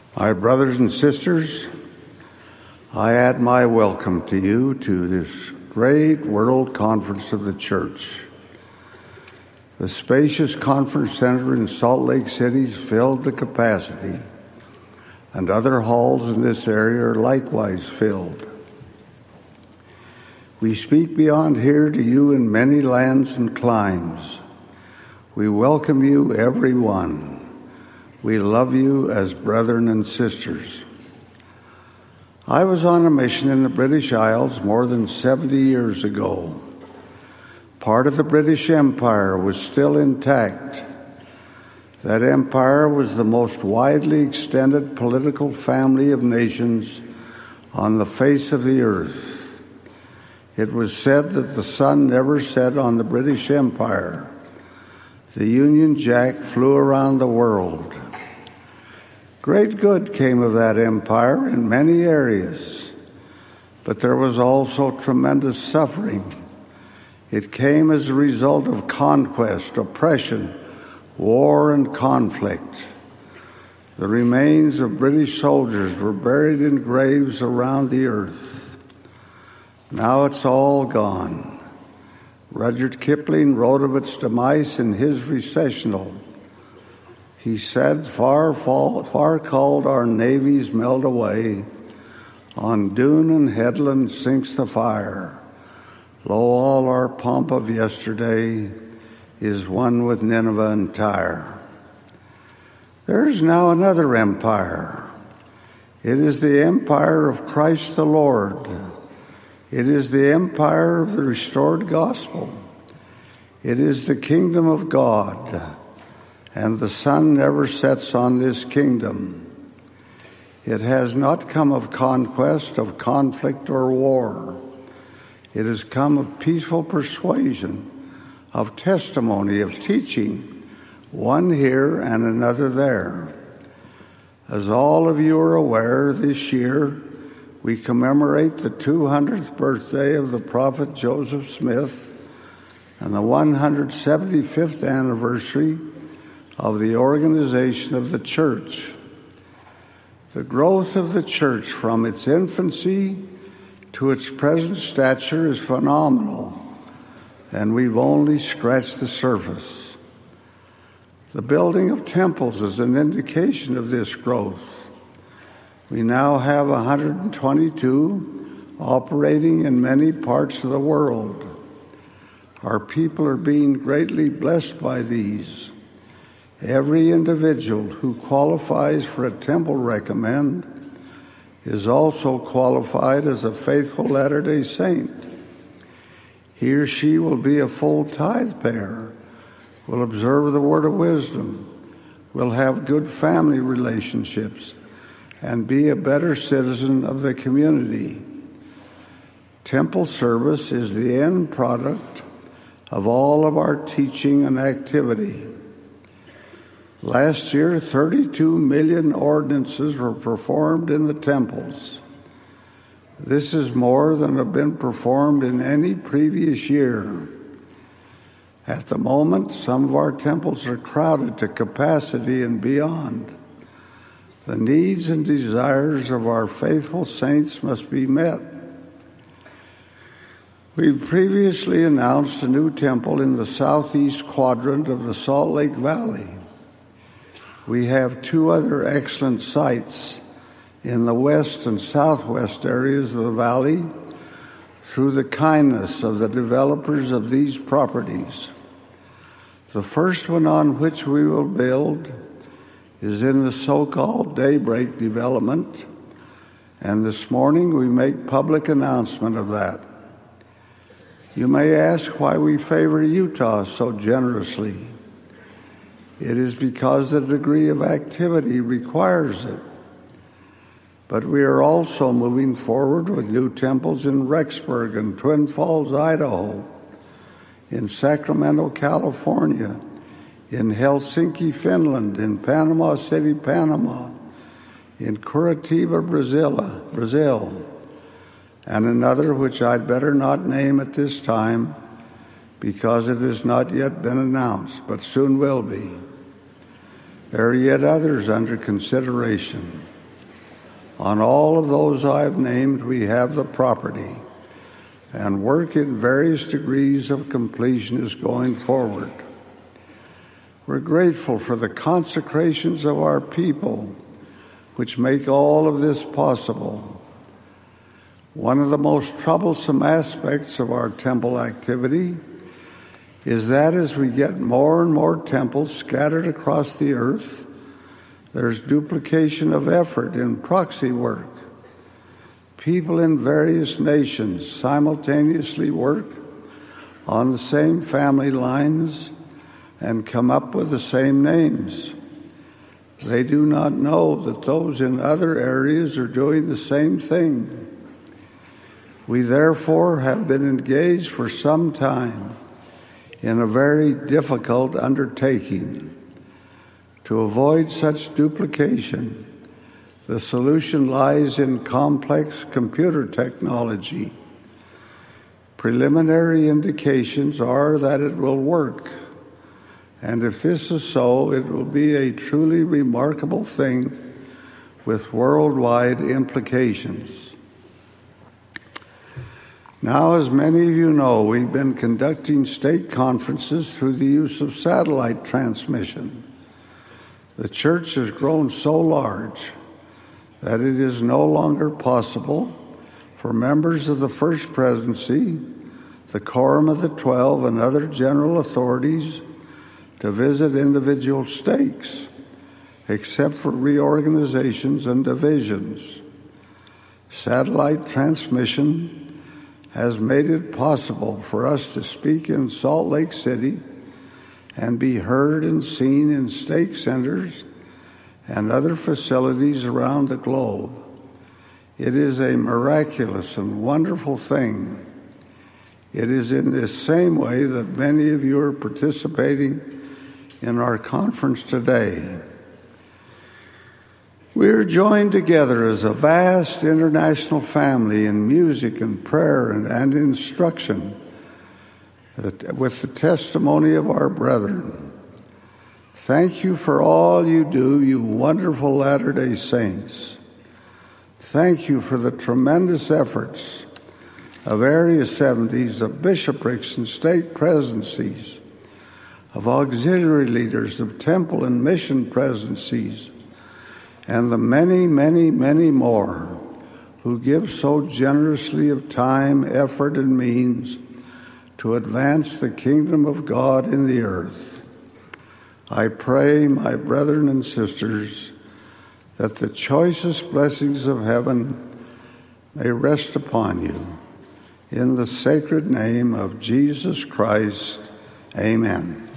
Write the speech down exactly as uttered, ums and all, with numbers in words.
My brothers and sisters, I add my welcome to you to this great world conference of the church. The spacious conference center in Salt Lake City is filled to capacity, and other halls in this area are likewise filled. We speak beyond here to you in many lands and climes. We welcome you, every one. We love you as brethren and sisters. I was on a mission in the British Isles more than seventy years ago. Part of the British Empire was still intact. That empire was the most widely extended political family of nations on the face of the earth. It was said that the sun never set on the British Empire. The Union Jack flew around the world. Great good came of that empire in many areas, but there was also tremendous suffering. It came as a result of conquest, oppression, war, and conflict. The remains of British soldiers were buried in graves around the earth. Now it's all gone. Rudyard Kipling wrote of its demise in his recessional. He said, far, far, far called our navies melt away. On dune and headland sinks the fire. Lo, all our pomp of yesterday is one with Nineveh and Tyre. There is now another empire. It is the empire of Christ the Lord. It is the empire of the restored gospel. It is the kingdom of God. And the sun never sets on this kingdom. It has not come of conquest, of conflict, or war. It has come of peaceful persuasion, of testimony, of teaching, one here and another there. As all of you are aware, this year we commemorate the two hundredth birthday of the prophet Joseph Smith and the one hundred seventy-fifth anniversary of the organization of the church. The growth of the church from its infancy to its present stature is phenomenal, and we've only scratched the surface. The building of temples is an indication of this growth. We now have one hundred twenty-two operating in many parts of the world. Our people are being greatly blessed by these. Every individual who qualifies for a temple recommend is also qualified as a faithful Latter-day Saint. He or she will be a full tithe payer, will observe the word of wisdom, will have good family relationships, and be a better citizen of the community. Temple service is the end product of all of our teaching and activity. Last year, thirty-two million ordinances were performed in the temples. This is more than have been performed in any previous year. At the moment, some of our temples are crowded to capacity and beyond. The needs and desires of our faithful saints must be met. We've previously announced a new temple in the southeast quadrant of the Salt Lake Valley. We have two other excellent sites in the west and southwest areas of the valley through the kindness of the developers of these properties. The first one on which we will build is in the so-called Daybreak development, and this morning we make public announcement of that. You may ask why we favor Utah so generously. It is because the degree of activity requires it. But we are also moving forward with new temples in Rexburg and Twin Falls, Idaho, in Sacramento, California, in Helsinki, Finland, in Panama City, Panama, in Curitiba, Brazil, Brazil, and another which I'd better not name at this time because it has not yet been announced, but soon will be. There are yet others under consideration. On all of those I've named, we have the property, and work in various degrees of completion is going forward. We're grateful for the consecrations of our people, which make all of this possible. One of the most troublesome aspects of our temple activity is that as we get more and more temples scattered across the earth, there's duplication of effort in proxy work. People in various nations simultaneously work on the same family lines and come up with the same names. They do not know that those in other areas are doing the same thing. We therefore have been engaged for some time in a very difficult undertaking. To avoid such duplication, the solution lies in complex computer technology. Preliminary indications are that it will work, and if this is so, it will be a truly remarkable thing with worldwide implications. Now, as many of you know, we've been conducting state conferences through the use of satellite transmission. The church has grown so large that it is no longer possible for members of the First Presidency, the Quorum of the Twelve, and other general authorities to visit individual states, except for reorganizations and divisions. Satellite transmission has made it possible for us to speak in Salt Lake City and be heard and seen in stake centers and other facilities around the globe. It is a miraculous and wonderful thing. It is in this same way that many of you are participating in our conference today. We are joined together as a vast international family in music and prayer and, and instruction with the testimony of our brethren. Thank you for all you do, you wonderful Latter-day Saints. Thank you for the tremendous efforts of Area seventies, of bishoprics and state presidencies, of auxiliary leaders, of temple and mission presidencies, and the many, many, many more who give so generously of time, effort, and means to advance the kingdom of God in the earth. I pray, my brethren and sisters, that the choicest blessings of heaven may rest upon you. In the sacred name of Jesus Christ, amen.